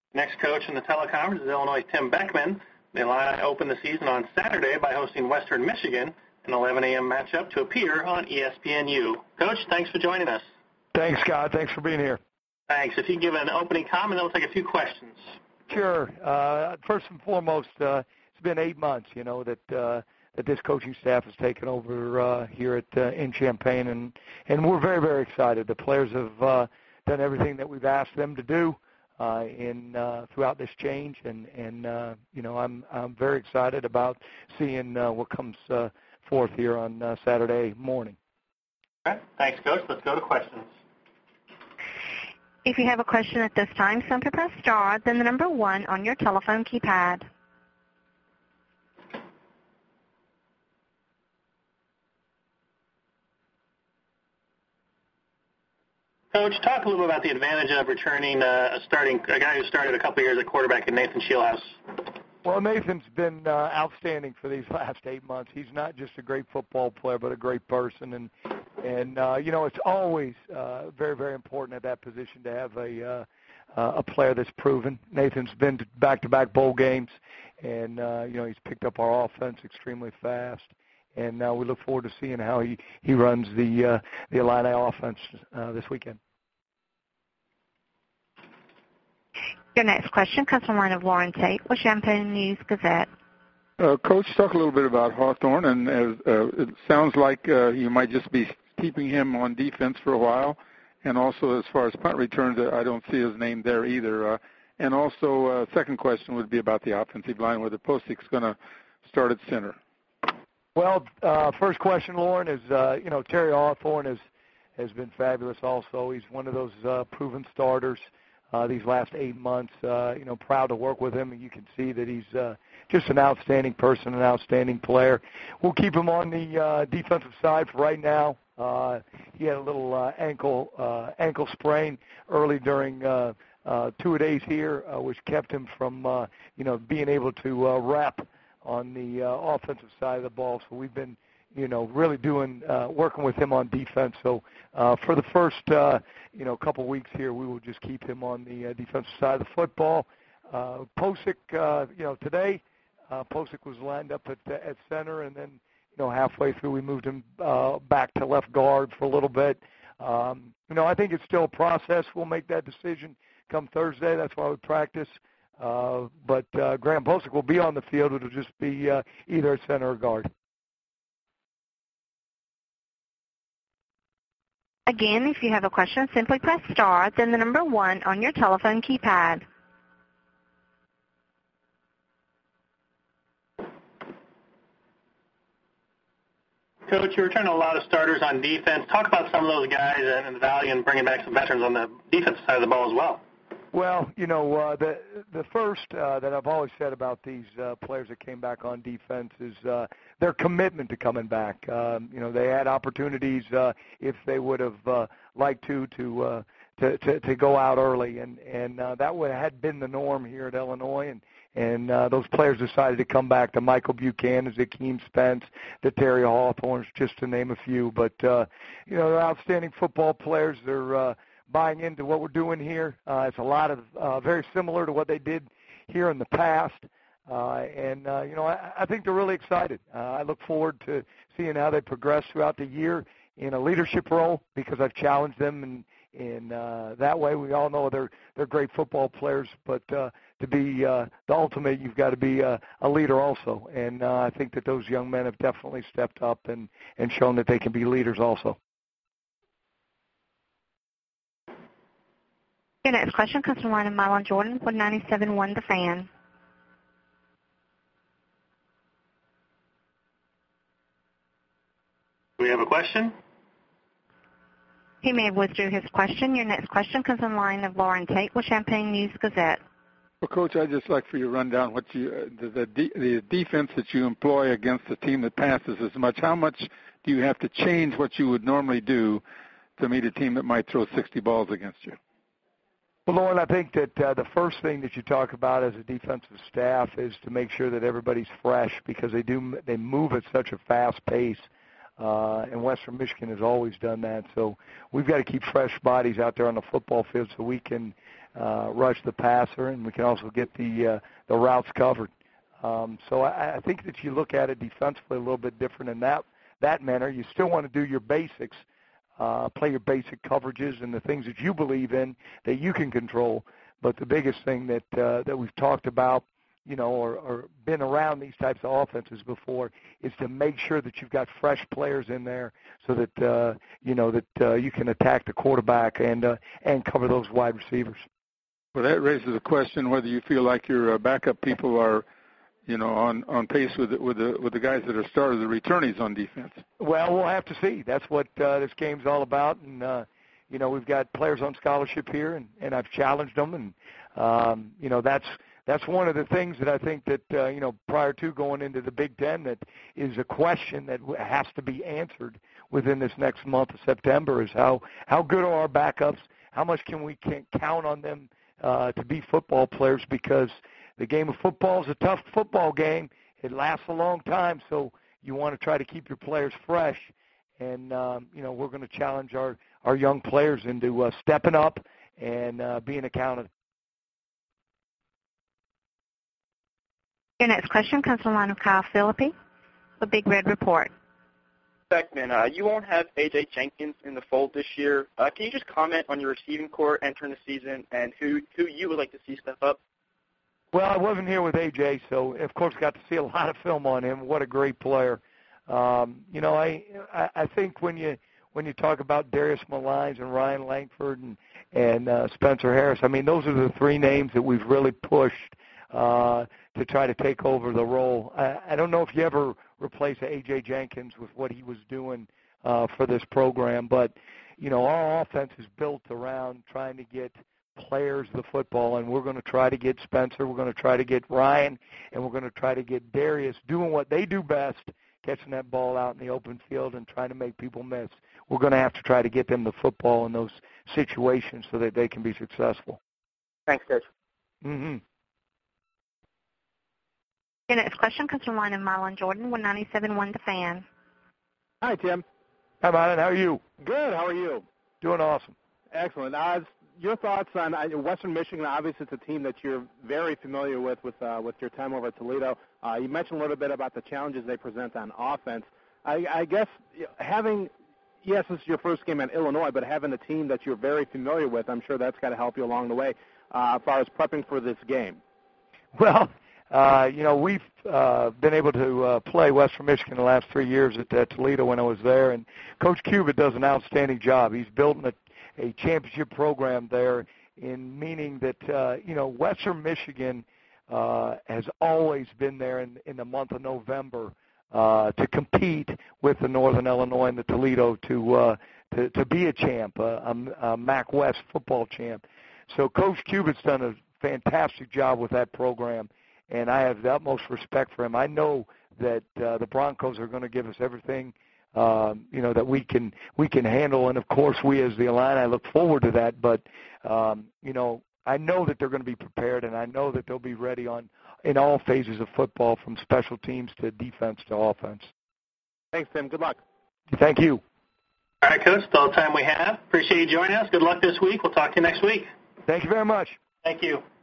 Next coach in the teleconference is Illinois' Tim Beckman. The Illini open the season on Saturday by hosting Western Michigan, an 11 a.m. matchup to appear on ESPNU. Coach, thanks for joining us. Thanks, Scott. Thanks for being here. Thanks. If you can give an opening comment, then we'll take a few questions. Sure. First and foremost, it's been 8 months, that this coaching staff has taken over here in Champaign, and we're very, very excited. The players have done everything that we've asked them to do throughout this change, and I'm very excited about seeing what comes forth here on Saturday morning. All right. Thanks, Coach. Let's go to questions. If you have a question at this time, simply press star, then the number 1 on your telephone keypad. Coach, talk a little bit about the advantage of returning a guy who started a couple of years at quarterback in Nathan Shieldhouse. Well, Nathan's been outstanding for these last 8 months. He's not just a great football player, but a great person. And it's always very, very important at that position to have a player that's proven. Nathan's been to back-to-back bowl games, and, he's picked up our offense extremely fast. And we look forward to seeing how he runs the Illini offense this weekend. Your next question comes from the line of Lauren Tate with Champaign News-Gazette. Coach, talk a little bit about Hawthorne, and it sounds like you might just be keeping him on defense for a while. And also, as far as punt returns, I don't see his name there either. And also, second question would be about the offensive line, whether Postic's going to start at center. Well, first question, Lauren, is, Terry Hawthorne has been fabulous also. He's one of those proven starters these last 8 months. Proud to work with him, and you can see that he's just an outstanding person, an outstanding player. We'll keep him on the defensive side for right now. He had a little ankle sprain early during two-a-days here, which kept him from, being able to rep on the offensive side of the ball. So we've been, really working with him on defense. So for the first, couple weeks here, we will just keep him on the defensive side of the football. Posick, today, Posick was lined up at center, and then, halfway through we moved him back to left guard for a little bit. I think it's still a process. We'll make that decision come Thursday. That's why we practice. But Graham Posick will be on the field. It'll just be either at center or guard. Again, if you have a question, simply press star, then the number 1 on your telephone keypad. Coach, you return a lot of starters on defense. Talk about some of those guys and the value in bringing back some veterans on the defensive side of the ball as well. Well, the first that I've always said about these players that came back on defense is their commitment to coming back. They had opportunities if they would have liked to go out early, and that had been the norm here at Illinois, and those players decided to come back. To Michael Buchanan, Akeem Spence, to Terry Hawthorne, just to name a few. But they're outstanding football players. They're buying into what we're doing here. It's a lot of very similar to what they did here in the past. I think they're really excited. I look forward to seeing how they progress throughout the year in a leadership role, because I've challenged them in that way. We all know they're great football players, but to be the ultimate, you've got to be a leader also. And I think that those young men have definitely stepped up and shown that they can be leaders also. Your next question comes from the line of Mylon Jordan with 97.1 The Fan. Do we have a question? He may have withdrew his question. Your next question comes from the line of Lauren Tate with Champaign News-Gazette. Well, Coach, I'd just like for you to run down what the defense that you employ against a team that passes as much. How much do you have to change what you would normally do to meet a team that might throw 60 balls against you? Well, Lauren, I think that the first thing that you talk about as a defensive staff is to make sure that everybody's fresh, because they move at such a fast pace, and Western Michigan has always done that. So we've got to keep fresh bodies out there on the football field so we can rush the passer, and we can also get the routes covered. So I think that you look at it defensively a little bit different in that manner. You still want to do your basics, play your basic coverages and the things that you believe in that you can control. But the biggest thing that we've talked about, or been around these types of offenses before, is to make sure that you've got fresh players in there so that you can attack the quarterback and cover those wide receivers. Well, that raises a question whether you feel like your backup people are, on pace with the guys that are started, the returnees on defense. Well, we'll have to see. That's what this game's all about, and we've got players on scholarship here, and I've challenged them, and that's one of the things that I think that prior to going into the Big Ten, that is a question that has to be answered within this next month of September, is how good are our backups? How much can we count on them to be football players? Because the game of football is a tough football game. It lasts a long time, so you want to try to keep your players fresh. And, we're going to challenge our young players into stepping up and being accounted. Your next question comes from the line of Kyle Phillippe with Big Red Report. Beckman, you won't have A.J. Jenkins in the fold this year. Can you just comment on your receiving core entering the season and who you would like to see step up? Well, I wasn't here with A.J., so, of course, got to see a lot of film on him. What a great player. I think when you talk about Darius Malines and Ryan Langford and Spencer Harris, I mean, those are the three names that we've really pushed to try to take over the role. I don't know if you ever replace A.J. Jenkins with what he was doing for this program, but, our offense is built around trying to get players the football, and we're going to try to get Spencer, we're going to try to get Ryan, and we're going to try to get Darius doing what they do best, catching that ball out in the open field and trying to make people miss. We're going to have to try to get them the football in those situations so that they can be successful. Thanks, Coach. Mm-hmm. Your next question comes from the line of Marlon Jordan with 97.1 The Fan. Hi, Tim. Hi, Marlon. How are you? Good. How are you? Doing awesome. Excellent. Your thoughts on Western Michigan? Obviously, it's a team that you're very familiar with your time over at Toledo. You mentioned a little bit about the challenges they present on offense. I guess yes, this is your first game at Illinois, but having a team that you're very familiar with, I'm sure that's got to help you along the way as far as prepping for this game. Well, we've been able to play Western Michigan the last 3 years at Toledo when I was there, and Coach Cubitt does an outstanding job. He's building a championship program there, in meaning that, Western Michigan has always been there in the month of November to compete with the Northern Illinois and the Toledo to be a champ, a MAC West football champ. So Coach Cubitt's done a fantastic job with that program, and I have the utmost respect for him. I know that the Broncos are going to give us everything that we can handle, and of course we as the Illini look forward to that. But I know that they're going to be prepared, and I know that they'll be ready in all phases of football, from special teams to defense to offense. Thanks, Tim. Good luck. Thank you. All right, Coach. That's all the time we have. Appreciate you joining us. Good luck this week. We'll talk to you next week. Thank you very much. Thank you.